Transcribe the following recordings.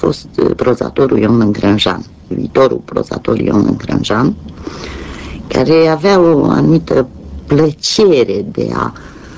fost prozatorul Ion Îngrânjan, viitorul prozator Ion Îngrânjan, care avea o anumită plăcere de a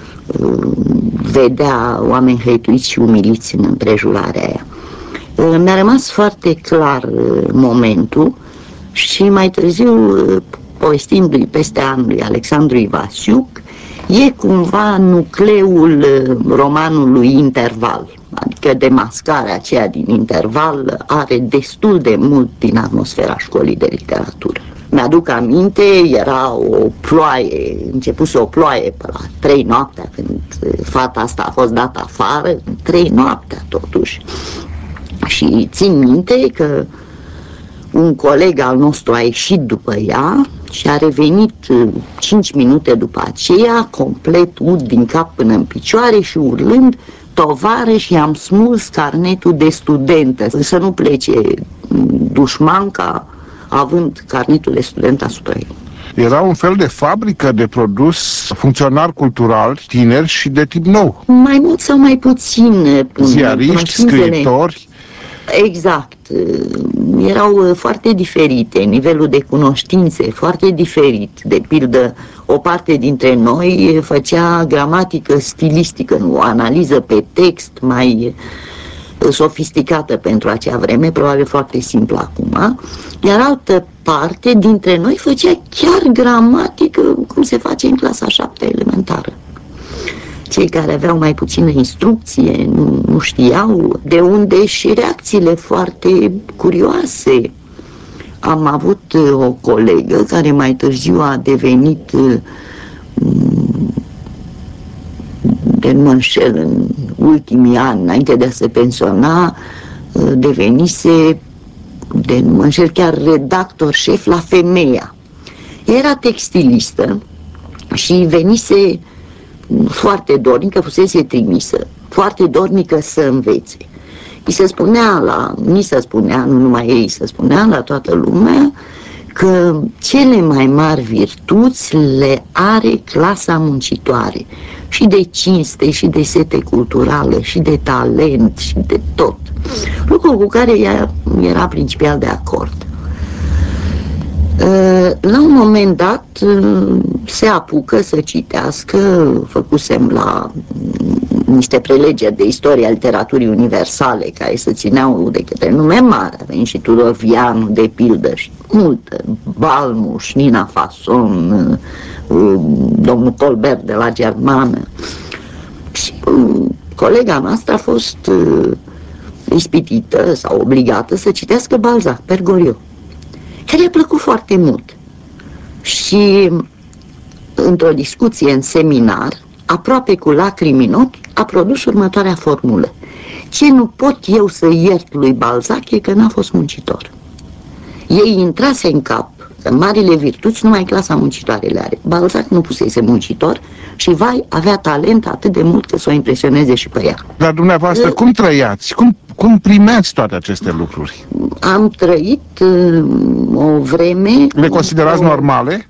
vedea oameni hăituiți și umiliți în împrejurarea aia. Mi-a rămas foarte clar momentul și mai târziu, povestindu-i peste an lui Alexandru Ivasiuc, e cumva nucleul romanului Interval, adică demascarea aceea din Interval are destul de mult din atmosfera școlii de literatură. Mi-aduc aminte, era o ploaie, începuse o ploaie pe la 3 noaptea, când fata asta a fost dată afară, 3 noaptea totuși. Și țin minte că un coleg al nostru a ieșit după ea și a revenit 5 minute după aceea, complet ud din cap până în picioare și urlând: tovarăși, i-am smuls carnetul de studentă, să nu plece dușmanca având carnetul de student asupra ei. Era un fel de fabrică de produs funcționar cultural, tineri și de tip nou. Mai mult sau mai puțin. Ziariști, scriitori. Exact. Erau foarte diferite, nivelul de cunoștințe foarte diferit. De pildă, o parte dintre noi făcea gramatică stilistică, o analiză pe text mai sofisticată pentru acea vreme, probabil foarte simplă acum, iar altă parte dintre noi făcea chiar gramatică cum se face în clasa 7 elementară. Cei care aveau mai puțină instrucție nu știau, de unde și reacțiile foarte curioase. Am avut o colegă care mai târziu a devenit, de nu mă înșel, în ultimii ani, înainte de a se pensiona, devenise, de nu mă înșel, chiar redactor șef la Femeia. Era textilistă și venise foarte dornică, fusese trimisă, foarte dornică să învețe. Ni se spunea, nu numai ei, se spunea la toată lumea că cele mai mari virtuți le are clasa muncitoare, și de cinste, și de sete culturală, și de talent, și de tot. Lucru cu care ea era principial de acord. La un moment dat se apucă să citească, făcusem la niște prelegeri de istoria literaturii universale care se țineau de către nume mari, a venit și Tudor Vianu, de pildă, și multe, Balmuș, Nina Fason, domnul Colbert de la Germană. Și colega noastră a fost ispitită sau obligată să citească Balzac, Per Goriot, care i-a plăcut foarte mult. Și într-o discuție în seminar, aproape cu lacrimi în ochi, a produs următoarea formulă: ce nu pot eu să iert lui Balzac e că n-a fost muncitor. Ei intrase în cap că marile virtuți numai clasa muncitoare le are. Balzac nu pusese muncitor și, vai, avea talent atât de mult că să o impresioneze și pe ea. Dar dumneavoastră cum trăiați? Cum primeați toate aceste lucruri? Am trăit o vreme... Le considerați normale?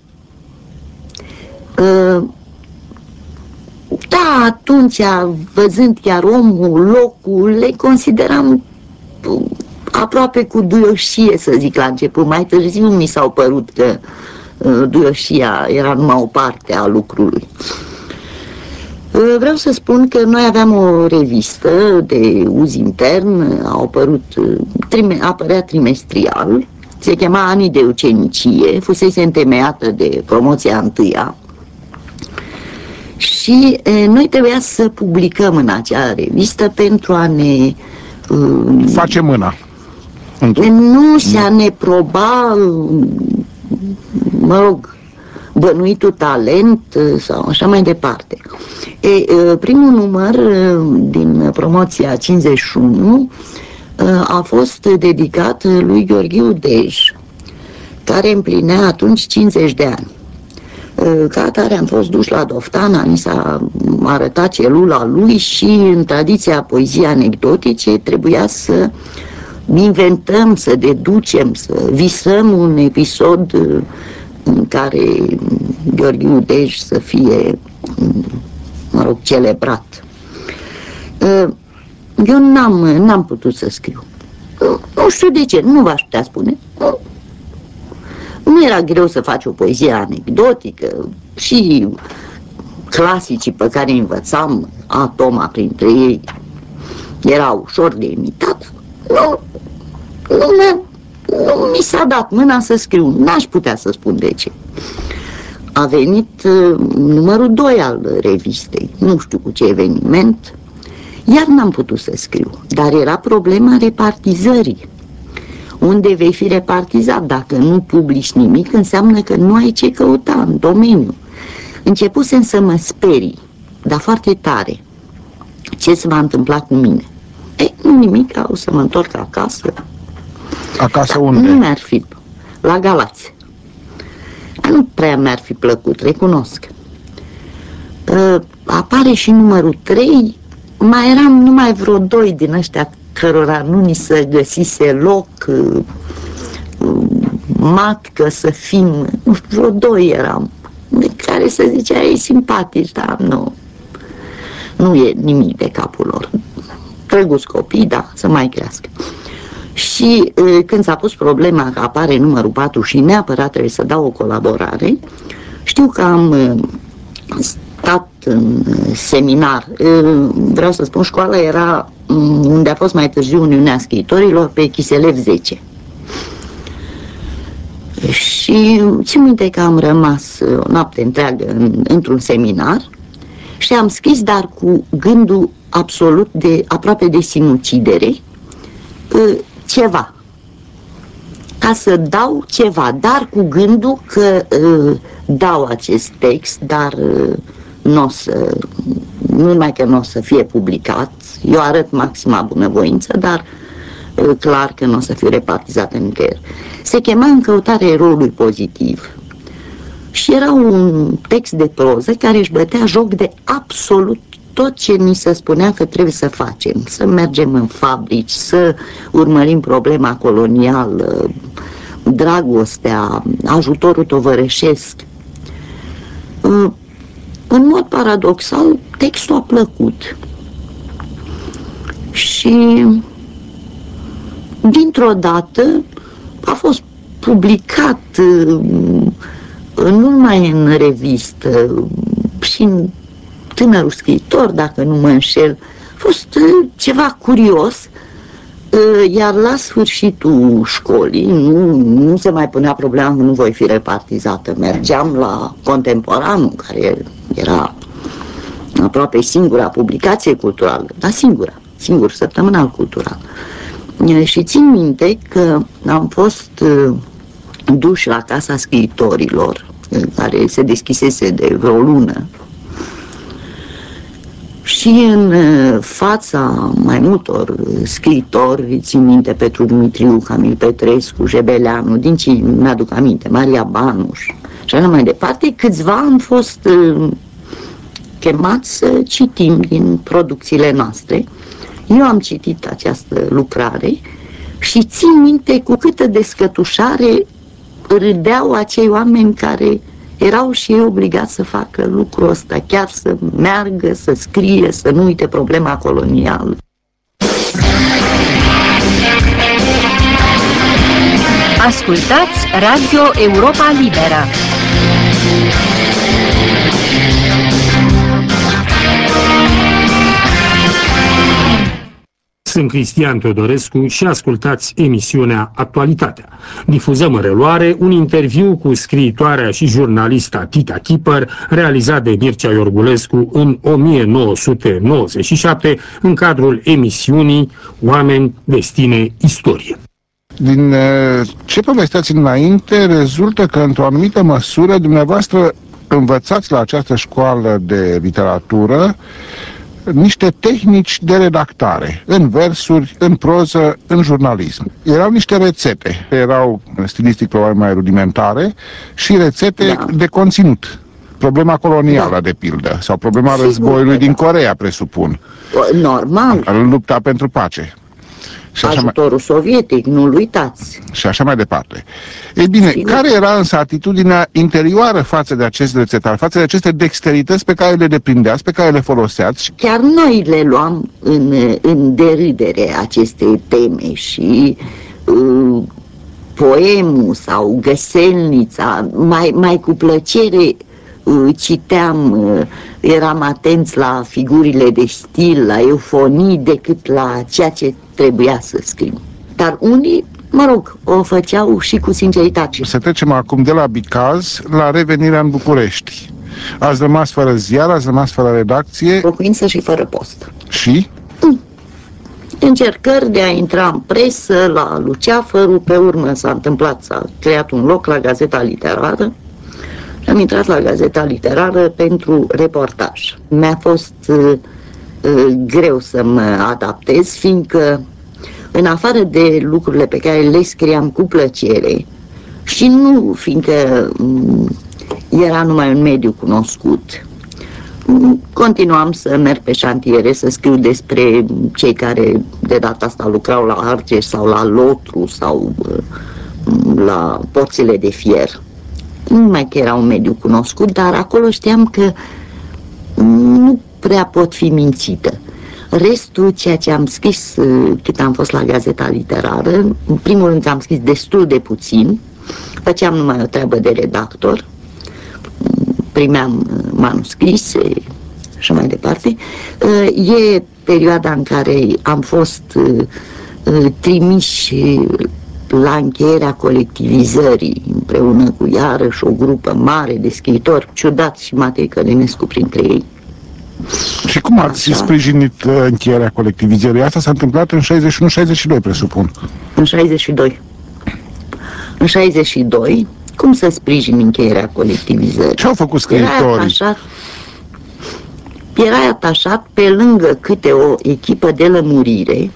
Da, atunci, văzând chiar omul, locul, le consideram aproape cu duioșie, să zic, la început. Mai târziu mi s-au părut că duioșia era numai o parte a lucrului. Vreau să spun că noi aveam o revistă de uz intern, apărea trimestrial, se chema Anii de ucenicie, fusese întemeiată de promoția întâia și noi trebuia să publicăm în acea revistă pentru a ne... face mâna. Nu, și a ne proba, mă rog, bănuitul talent sau așa mai departe. Primul număr din promoția 51 a fost dedicat lui Gheorghiu Dej, care împlinea atunci 50 de ani. Ca atare am fost duși la Doftana, ni s-a arătat celula lui și în tradiția poeziei anecdotice trebuia să inventăm, să deducem, să visăm un episod în care Gheorghiu Dej să fie, mă rog, celebrat. Eu n-am putut să scriu. Nu știu de ce, nu v-aș putea spune. Nu era greu să faci o poezie anecdotică și clasicii pe care îi învățam, Atoma printre ei, era ușor de imitat. Nu mi s-a dat mâna să scriu, n-aș putea să spun de ce. A venit numărul 2 al revistei, nu știu cu ce eveniment, iar n-am putut să scriu, dar era problema repartizării. Unde vei fi repartizat? Dacă nu publici nimic, înseamnă că nu ai ce căuta în domeniu. Începusem să mă sperii, dar foarte tare. Ce se va întâmpla cu mine? Nu nimic, o să mă întorc acasă. Acasă unde? Nu mi-ar fi, la Galați. Nu prea mi-ar fi plăcut, recunosc. Apare și numărul 3, mai eram numai vreo 2 din ăștia cărora nu ni se găsise loc, matcă să fim, nu știu, vreo 2 eram, de care se zicea, ei simpatici, dar nu e nimic de capul lor. Drăguți copii, da, să mai crească. Și când s-a pus problema că apare numărul 4 și neapărat trebuie să dau o colaborare, știu că am stat în seminar. Vreau să spun, școala era unde a fost mai târziu Uniunea Scriitorilor, pe Chiselev 10. Și țin minte că am rămas o noapte întreagă într-un seminar și am scris, dar cu gândul absolut aproape de sinucidere, ceva. Ca să dau ceva, dar cu gândul că dau acest text, dar nu numai că nu o să fie publicat, eu arăt maxima bunăvoință, dar clar că nu o să fiu repartizat în nicăieri. Se chema În căutarea eroului pozitiv și era un text de proză care își bătea joc de absolut tot ce ni se spunea că trebuie să facem, să mergem în fabrici, să urmărim problema colonială, dragostea, ajutorul tovărășesc. În mod paradoxal, textul a plăcut și dintr-o dată a fost publicat nu numai în revistă, și în Tânărul Scriitor, dacă nu mă înșel. A fost ceva curios, iar la sfârșitul școlii nu se mai punea problema că nu voi fi repartizată. Mergeam la Contemporanul, care era aproape singura publicație culturală, dar singur săptămânal cultural. Și țin minte că am fost duși la Casa Scriitorilor, care se deschisese de vreo lună, și în fața mai multor scriitori, țin minte Petru Dumitriu, Camil Petrescu, Jebeleanu, din ce mi-aduc aminte, Maria Banuș și așa mai departe, câțiva am fost chemați să citim din producțiile noastre. Eu am citit această lucrare și țin minte cu câtă descătușare râdeau acei oameni care erau și ei obligați să facă lucrul ăsta, chiar să meargă, să scrie, să nu uite problema colonială. Ascultați Radio Europa Liberă. Sunt Cristian Teodorescu și ascultați emisiunea Actualitatea. Difuzăm în reluare un interviu cu scriitoarea și jurnalista Tita Kipper, realizat de Mircea Iorgulescu în 1997, în cadrul emisiunii Oameni, Destine, Istorie. Din ce povesteați înainte, rezultă că, într-o anumită măsură, dumneavoastră învățați la această școală de literatură niște tehnici de redactare, în versuri, în proză, în jurnalism. Erau niște rețete, erau stilistic probabil mai rudimentare și rețete de conținut. Problema colonială, de pildă, sau problema războiului din Coreea, presupun. Normal. Lupta pentru pace. Și ajutorul sovietic, nu-l uitați. Și așa mai departe. Ei bine, care era însă atitudinea interioară față de acest rețetar, față de aceste dexterități pe care le deprindeați, pe care le foloseați? Chiar noi le luam în derâdere aceste teme și poemul sau găselnița, mai cu plăcere citeam, eram atenți la figurile de stil, la eufonii, decât la ceea ce trebuia să scriu. Dar unii, mă rog, o făceau și cu sinceritate. Să trecem acum de la Bicaz la revenirea în București. Ați rămas fără ziar, ați rămas fără redacție. Locuință și fără post. Și? Încercări de a intra în presă, la Luceafărul, pe urmă s-a creat un loc la Gazeta Literară. Am intrat la Gazeta Literară pentru reportaj. Mi-a fost greu să mă adaptez, fiindcă în afară de lucrurile pe care le scriam cu plăcere și nu fiindcă era numai un mediu cunoscut, continuam să merg pe șantiere, să scriu despre cei care de data asta lucrau la Argeș sau la Lotru sau la porțile de fier. Nu mai că era un mediu cunoscut, dar acolo știam că nu prea pot fi mințită. Restul, ceea ce am scris cât am fost la Gazeta Literară, în primul rând am scris destul de puțin, făceam numai o treabă de redactor, primeam manuscrise și mai departe. E perioada în care am fost trimiși la încheierea colectivizării, împreună cu iarăși o grupă mare de scriitori, Ciudat și Matei Călinescu printre ei. Și cum ați sprijinit încheierea colectivizării? Asta s-a întâmplat în 61-62, presupun. În 62. În 62, cum să sprijin încheierea colectivizării? Ce au făcut scriitorii? Erai atașat pe lângă câte o echipă de lămurire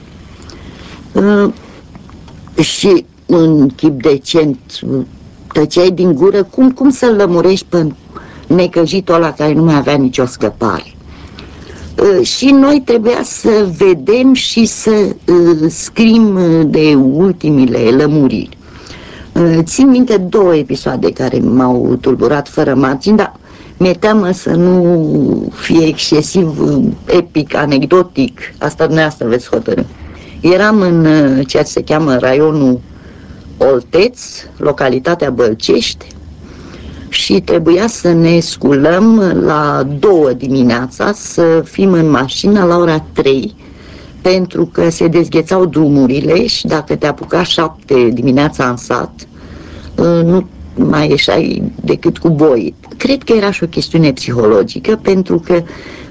și în chip decent tăceai din gură cum să-l lămurești pe necăjitul ăla care nu mai avea nicio scăpare. Și noi trebuia să vedem și să scrim de ultimile lămuriri. Țin minte 2 episoade care m-au tulburat fără margini, dar mi-e teamă să nu fie excesiv epic, anecdotic. Asta dumneavoastră veți hotărî. Eram în ceea ce se cheamă raionul Olteț, localitatea Bălcești, și trebuia să ne sculăm la 2 dimineața, să fim în mașină la ora 3, pentru că se dezghețau drumurile și dacă te apuca 7 dimineața în sat, nu mai ieșai decât cu boi. Cred că era și o chestiune psihologică, pentru că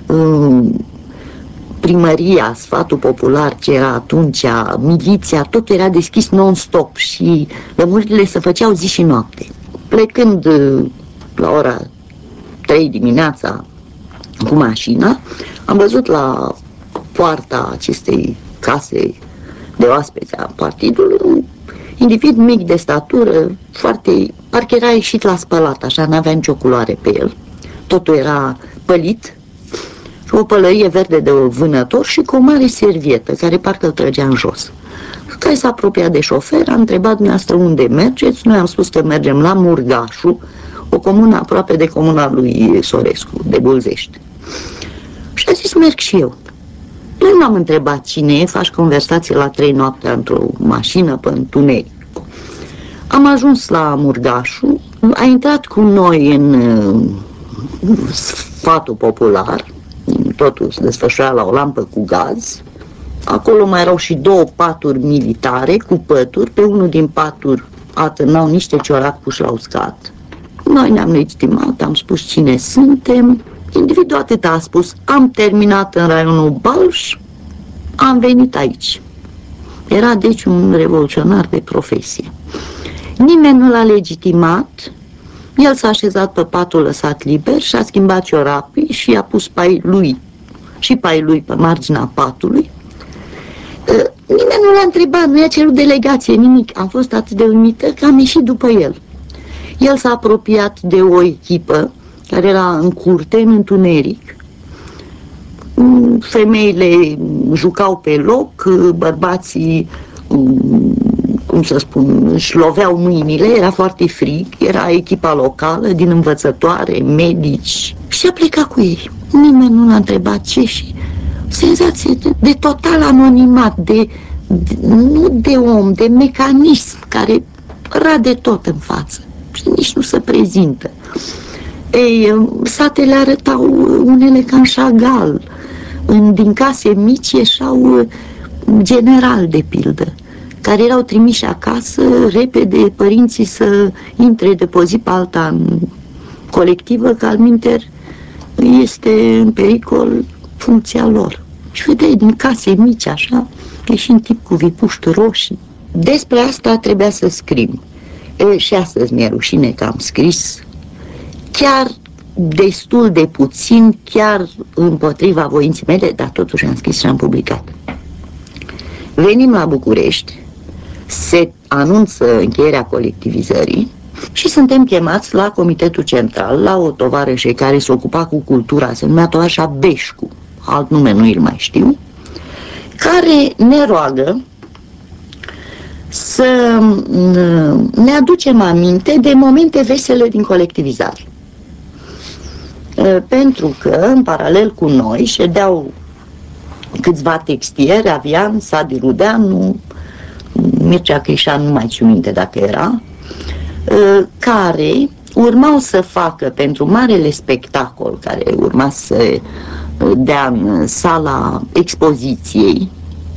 primăria, sfatul popular ce era atunci, miliția, totul era deschis non-stop și lămurile se făceau zi și noapte. Plecând la ora 3 dimineața cu mașina, am văzut la poarta acestei case de oaspeți a partidului un individ mic de statură, foarte, parcă era ieșit la spălat, așa, n-avea nicio culoare pe el. Totul era pălit și o pălărie verde de vânător și cu o mare servietă care parcă îl trăgea în jos. Care s-a apropiat de șofer, a întrebat dumneavoastră unde mergeți, noi am spus că mergem la Murgașu, o comună aproape de comuna lui Sorescu, de Bulzești. Și a zis, merg și eu. Eu nu am întrebat cine e, faci conversație la 3 noaptea într-o mașină pe întuneric. Am ajuns la Murgașu, a intrat cu noi în sfatul popular, totul se desfășura la o lampă cu gaz. Acolo mai erau și 2 paturi militare cu pături, pe unul din paturi atârnau niște ciorapi puși la uscat. Noi ne-am legitimat, am spus cine suntem. Individul atât a spus, am terminat în raionul Balș, am venit aici. Era deci un revoluționar de profesie. Nimeni nu l-a legitimat, el s-a așezat pe patul lăsat liber și a schimbat ciorapii și a pus pai lui pe marginea patului. Nimeni nu l-a întrebat, nu i-a cerut delegație, nimic. Am fost atât de uimită că am ieșit după el. El s-a apropiat de o echipă care era în curte, în întuneric, Femeile jucau pe loc, bărbații, cum să spun, își loveau mâinile, era foarte frig, era echipa locală din învățătoare, medici și a plecat cu ei. Nimeni nu l-a întrebat ce și senzație de total anonimat, nu de om, de mecanism care rade tot în față și nici nu se prezintă. Ei, satele arătau unele ca în Chagall, din case mici ieșau generali, de pildă, care erau trimiși acasă repede părinții să intre de pe o zi pe alta în colectivă, că alminter este în pericol funcția lor. Și vedeai din case mici așa, ieșind tip cu vipuști roșii. Despre asta trebuia să scriu. Și astăzi mi-e rușine că am scris, chiar destul de puțin, chiar împotriva voinții mele, dar totuși am scris și am publicat. Venim la București, se anunță încheierea colectivizării și suntem chemați la Comitetul Central, la o tovarășe care se ocupa cu cultura, se numea tovarășa Beșcu, alt nume nu îl mai știu, care ne roagă să ne aducem aminte de momente vesele din colectivizare. Pentru că, în paralel cu noi, ședeau câțiva textieri, Avian, Sadi Rudeanu, Mircea Crișan, nu mai țin minte dacă era, care urmau să facă pentru marele spectacol care urma să dea în sala expoziției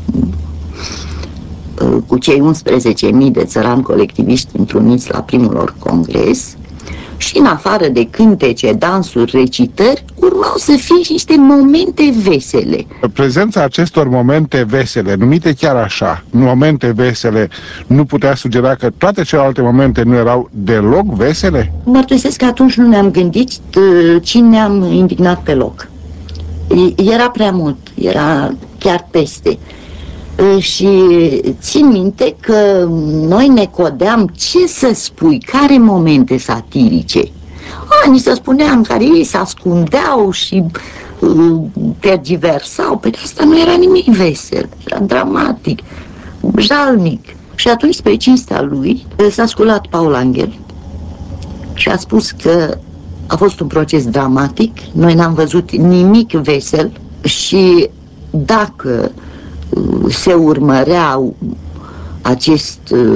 cu cei 11.000 de țărani colectiviști întruniți la primul lor congres, și în afară de cântece, dansuri, recitări, urmau să fie și niște momente vesele. Prezența acestor momente vesele, numite chiar așa, momente vesele, nu putea sugera că toate celelalte momente nu erau deloc vesele? Mărturisesc că atunci nu ne-am gândit, ci ne-am indignat pe loc. Era prea mult, era chiar peste. Și țin minte că noi ne codeam ce să spui, care momente satirice. Ni se spunea în care ei se ascundeau și tergiversau. Pe asta nu era nimic vesel, era dramatic, jalnic. Și atunci, spre cinstea lui, s-a sculat Paul Angel și a spus că a fost un proces dramatic, noi n-am văzut nimic vesel și dacă se urmărea acest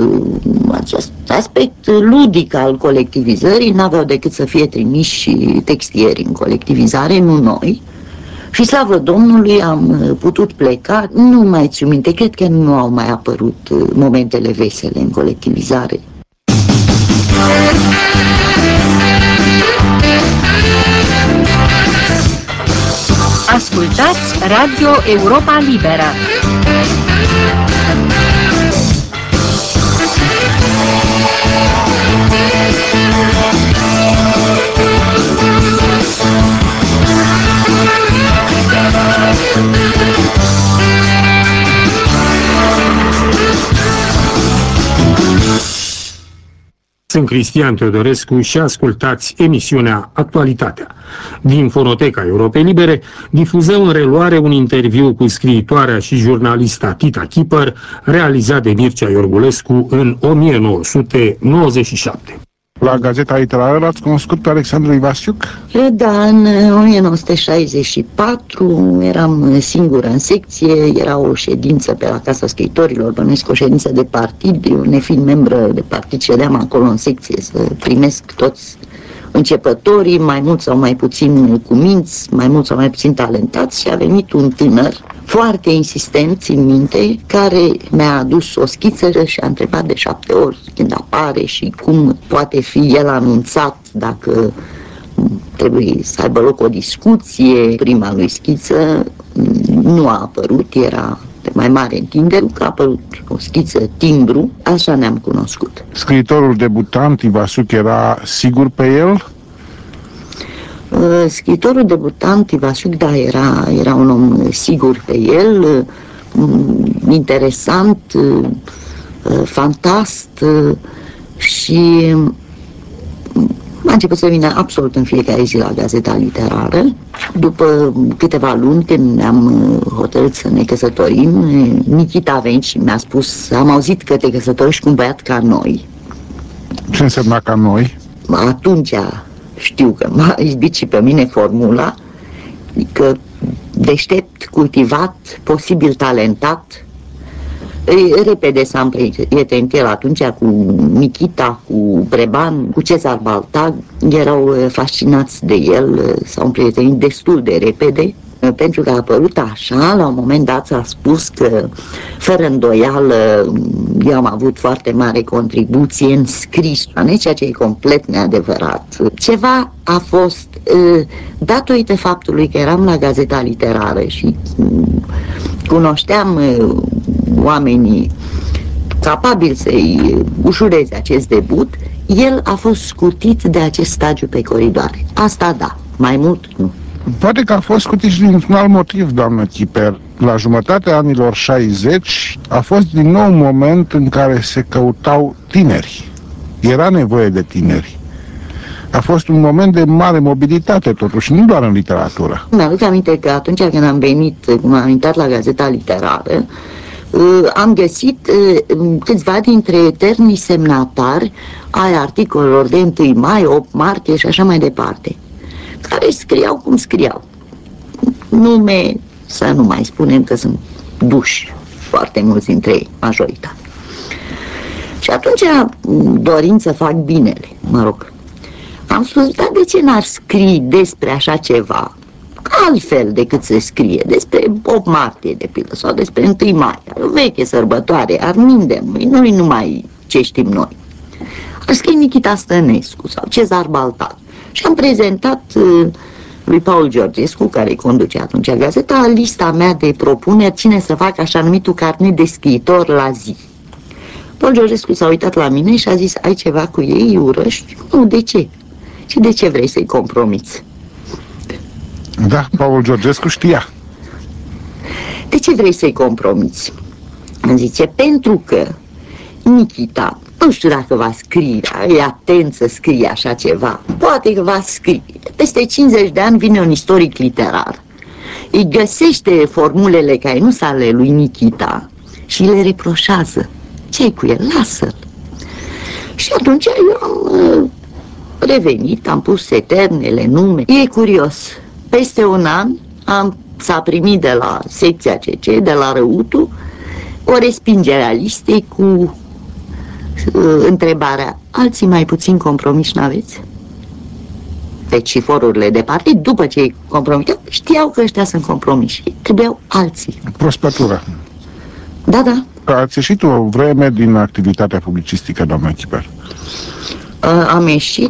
aspect ludic al colectivizării, n-aveau decât să fie trimiși și textieri în colectivizare, nu noi. Și slavă Domnului am putut pleca, nu mai țin minte, cred că nu au mai apărut momentele vesele în colectivizare. Ascultați Radio Europa Liberă. Sunt Cristian Teodorescu și ascultați emisiunea Actualitatea. Din Fonoteca Europei Libere difuzăm în reluare un interviu cu scriitoarea și jurnalista Tita Kipper, realizat de Mircea Iorgulescu în 1997. La Gazeta Literară l-ați cunoscut pe Alexandru Ivasiuc? Da, în 1964 eram singură în secție, era o ședință pe la Casa Scriitorilor, bănuiesc o ședință de partid, eu nefiind membră de partid ședeam acolo în secție să primesc toți începătorii, mai mult sau mai puțin cuminți, mai mult sau mai puțin talentați, și a venit un tânăr foarte insistent, țin minte, care mi-a adus o schiță și a întrebat de 7 ori când apare și cum poate fi el anunțat, dacă trebuie să aibă loc o discuție. Prima lui schiță nu a apărut, era de mai mare întindere, că a apărut o schiță timbru, așa ne-am cunoscut. Scriitorul debutant Ivasiuc era sigur pe el? Scriitorul debutant Ivasiuc, da, era un om sigur pe el, interesant, fantast și început să vină absolut în fiecare zi la Gazeta Literară. După câteva luni, când ne-am hotărât să ne căsătorim, Nikita a venit și mi-a spus: am auzit că te căsătorești cu un băiat ca noi. Ce însemna ca noi? Atunci știu că m-a izbit și pe mine formula, că deștept, cultivat, posibil talentat. Repede s-am prietenit el atunci cu Nikita, cu Breban, cu Cezar Baltag. Erau fascinați de el, s-au prietenit destul de repede, pentru că a apărut așa. La un moment dat s-a spus că, fără îndoială, eu am avut foarte mare contribuție în scris, ceea ce e complet neadevărat. Ceva a fost, datorită faptului că eram la Gazeta Literară și cunoșteam oamenii capabili să-i ușureze acest debut, el a fost scutit de acest stagiu pe coridoare. Asta da, mai mult nu. Poate că a fost scutit și dintr-un alt motiv, doamnă Chiper. La jumătatea anilor 60 a fost din nou un moment în care se căutau tineri. Era nevoie de tineri. A fost un moment de mare mobilitate, totuși, nu doar în literatură. Mi-aduc aminte că atunci când am venit, când am intrat la Gazeta Literară, am găsit câțiva dintre eternii semnatari ai articolelor de 1 mai, 8 martie și așa mai departe, care scriau cum scriau. Nume, să nu mai spunem că sunt duși foarte mulți dintre ei, majoritatea. Și atunci, dorind să fac binele, am spus: dar de ce n-ar scrie despre așa ceva altfel decât se scrie despre 8 martie, de pildă, sau despre 1 mai, o veche sărbătoare, arminde, nu-i numai ce știm noi. Ar scrie Nikita Stănescu sau Cezar Baltag. Și am prezentat lui Paul Georgescu, care conduce atunci gazeta, lista mea de propuneri, cine să facă așa numitul carnet de scriitor la zi. Paul Georgescu s-a uitat la mine și a zis: ai ceva cu ei, îi urăști? Nu, de ce? Și de ce vrei să-i compromiți? Da, Paul Georgescu știa. De ce vrei să-i compromiți? Îmi zice: pentru că Nikita, nu știu dacă va scrie, e atent să scrie așa ceva, poate că va scrie. Peste 50 de ani vine un istoric literar, îi găsește formulele care nu sunt ale lui Nikita și le reproșează. Ce-i cu el? Lasă-l. Și atunci eu am revenit, am pus eternele nume. E curios, peste un an s-a primit de la secția CC, de la Răutu, o respingere a listei cu întrebarea: alții mai puțin compromis n-aveți? Deci și forurile de partid, după ce îi compromiteau, știau că ăștia sunt compromiși. Trebuiau alții. Prospătură. Da, da. Ați ieșit o vreme din activitatea publicistică, doamna Chiper. Am ieșit,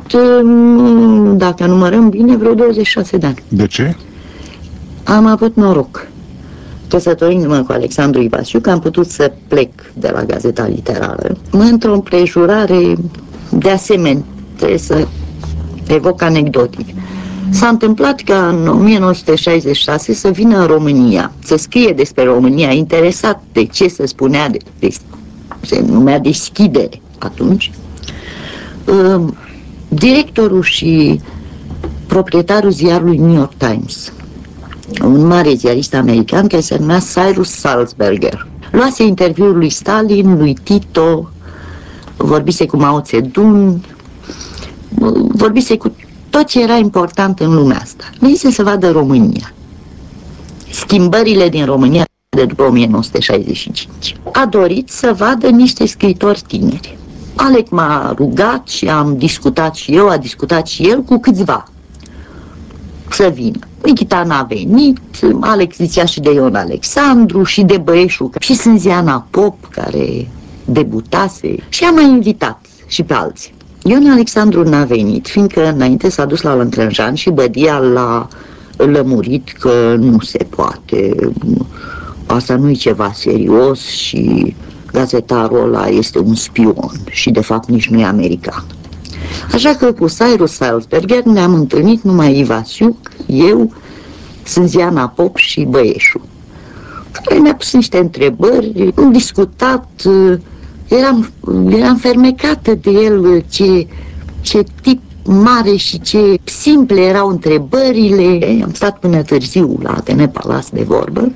dacă numărăm bine, vreo 26 de ani. De ce? Am avut noroc. Căsătorindu-mă cu Alexandru Ivasiu, că am putut să plec de la Gazeta Literară. Într-o împrejurare, de asemenea, trebuie să evoc anecdotic. S-a întâmplat ca în 1966 să vină în România, să scrie despre România, interesat de ce se spunea, se numea Deschidere atunci, directorul și proprietarul ziarului New York Times, un mare ziarist american care se numea Cyrus Salzberger. Luase interviul lui Stalin, lui Tito, vorbise cu Mao Zedong, vorbise cu tot ce era important în lumea asta. Ne zise să vadă România, schimbările din România de după 1965. A dorit să vadă niște scriitori tineri. Alec m-a rugat și am discutat și eu, a discutat și el cu câțiva să vină. Nikita n-a venit, Alex zicea și de Ion Alexandru și de Băieșu și Sânziana Pop, care debutase, și am mai invitat și pe alții. Ion Alexandru n-a venit, fiindcă înainte s-a dus la Lâncrânjan și Bădia l-a lămurit că nu se poate, asta nu e ceva serios și gazetarul ăla este un spion și de fapt nici nu e american. Așa că cu Cyrus Salzberger ne-am întâlnit numai Ivasiuc, eu, Sânziana Pop și Băieșu, care mi-a pus niște întrebări, am discutat, eram fermecată de el, ce tip mare și ce simple erau întrebările. Am stat până târziu la Atene Palace de vorbă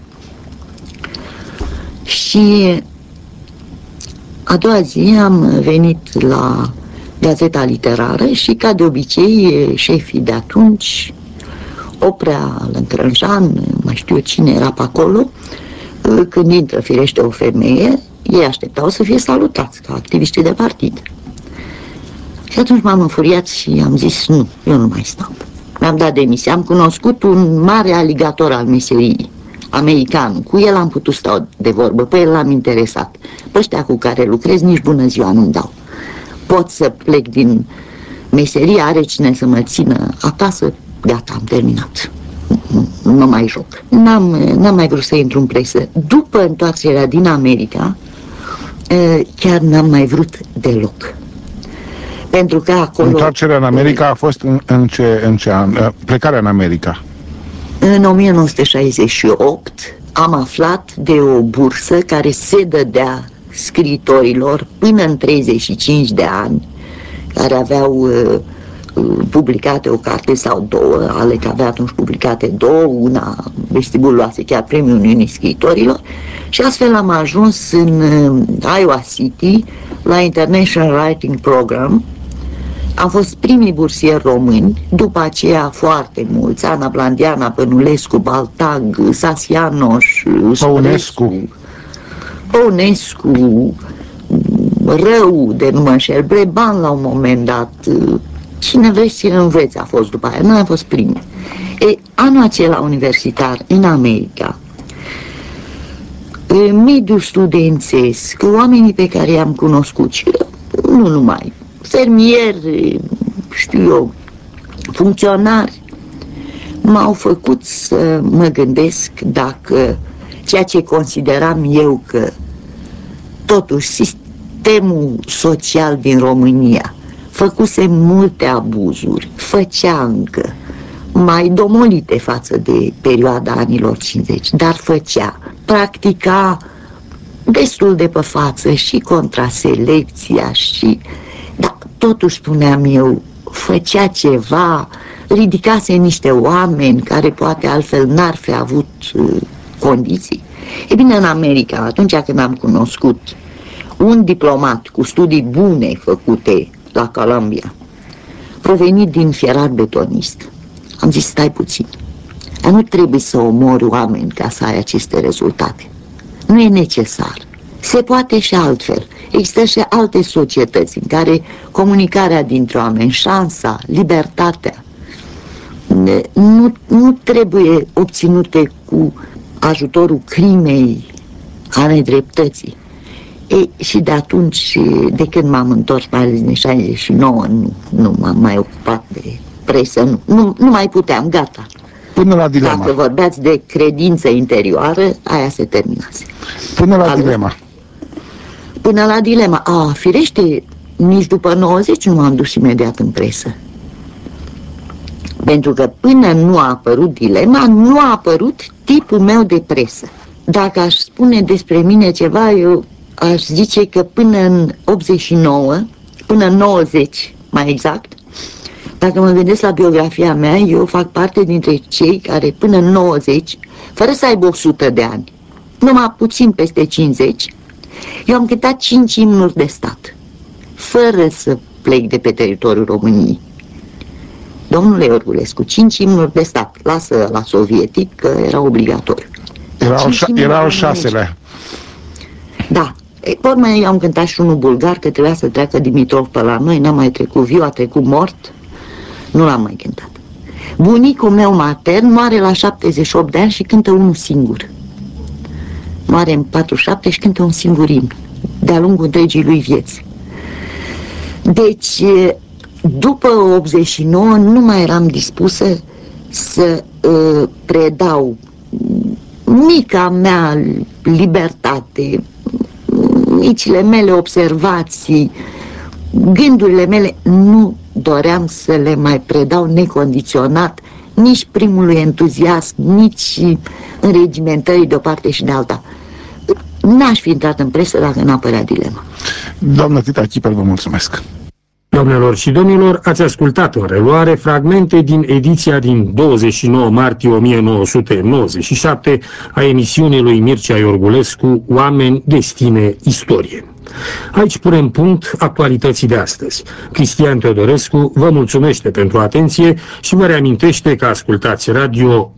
și a doua zi am venit la Gazeta Literară și, ca de obicei, șefii de atunci, Oprea, Lâncrănjan, mai știu eu cine era pe acolo, când intră firește o femeie, ei așteptau să fie salutați ca activiștii de partid. Și atunci m-am înfuriat și am zis, nu, eu nu mai stau. Mi-am dat demisia. Am cunoscut un mare aligator al meseriei, americanul. Cu el am putut sta de vorbă, pe el l-am interesat. Pe ăștia cu care lucrez nici bună ziua nu-mi dau. Pot să plec din meserie, are cine să mă țină acasă, gata, am terminat. Nu mă mai joc. N-am mai vrut să intru în presă. După întoarcerea din America, chiar n-am mai vrut deloc. Pentru că acolo... Întoarcerea în America a fost în ce an? Plecarea în America? În 1968 am aflat de o bursă care se dădea scriitorilor până în 35 de ani, care aveau publicate o carte sau două, Alec avea atunci publicate două, una vestibul luase chiar Premiul Uniunii Scriitorilor, și astfel am ajuns în Iowa City la International Writing Program. Am fost primii bursieri români, după aceea foarte mulți, Ana Blandiana, Pănulescu, Baltag, Sasianoș, Păunescu, Rău, de nu mă înșel, Breban la un moment dat, cine vrei să înveți a fost după aia, noi am fost primii. Anul acela universitar în America, mediul studențesc, oamenii pe care i-am cunoscut și nu numai, fermieri, știu eu, funcționari, m-au făcut să mă gândesc dacă ceea ce consideram eu că totuși sistemul social din România făcuse multe abuzuri, făcea încă, mai domolite față de perioada anilor 50, dar făcea, practica destul de pe față și contraselecția și... Dar totuși, spuneam eu, făcea ceva, ridicase niște oameni care poate altfel n-ar fi avut condiții. E bine, în America, atunci când am cunoscut un diplomat cu studii bune făcute la Columbia, provenit din fierar betonist, am zis, stai puțin, nu trebuie să omori oameni ca să ai aceste rezultate. Nu e necesar. Se poate și altfel. Există și alte societăți în care comunicarea dintre oameni, șansa, libertatea, nu trebuie obținute cu ajutorul crimei, a nedreptății. Și de atunci, de când m-am întors, mai ales din 69, nu m-am mai ocupat de presă, nu mai puteam, gata. Până la dilema. Dacă vorbeați de credință interioară, aia se terminase. Până la dilema. Până la dilema. Firește, nici după 90 nu m-am dus imediat în presă. Pentru că până nu a apărut dilema, nu a apărut tipul meu de presă. Dacă aș spune despre mine ceva, eu aș zice că până în 89, până în 90, mai exact, dacă mă gândesc la biografia mea, eu fac parte dintre cei care până în 90, fără să aibă 100 de ani, numai puțin peste 50, eu am cântat 5 imnuri de stat, fără să plec de pe teritoriul României. Domnule Iorgulescu, 5 imnuri de stat, lasă la sovietic, că era obligatoriu. Era al 6-lea. Da. Pe urmă eu am cântat și unul bulgar, că trebuia să treacă Dimitrov pe la noi, n-a mai trecut viu, a trecut mort, nu l-am mai cântat. Bunicul meu matern moare la 78 de ani și cântă unul singur. Moare în 47 și cântă un singur imn, de-a lungul întregii lui vieți. Deci, după 89, nu mai eram dispusă să predau mica mea libertate, micile mele observații, gândurile mele, nu doream să le mai predau necondiționat nici primului entuziasm, nici înregimentării de o parte și de alta. N-aș fi intrat în presă dacă n-apărea dilema. Doamna Tita Chipăr, vă mulțumesc. Doamnelor și domnilor, ați ascultat în reluare fragmente din ediția din 29 martie 1997 a emisiunii lui Mircea Iorgulescu, Oameni, Destine, Istorie. Aici punem punct actualității de astăzi. Cristian Teodorescu vă mulțumește pentru atenție și vă reamintește că ascultați radio